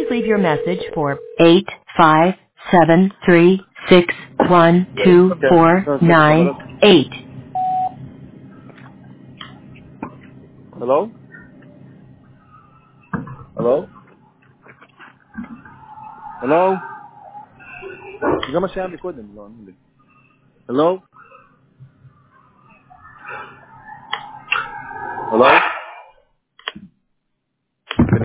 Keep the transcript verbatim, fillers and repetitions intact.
leave your message for eight five seven three six one two four nine eight. Hello? Hello? Hello? זה מה שהיה מקודם, לא, אני... Hello? Hello?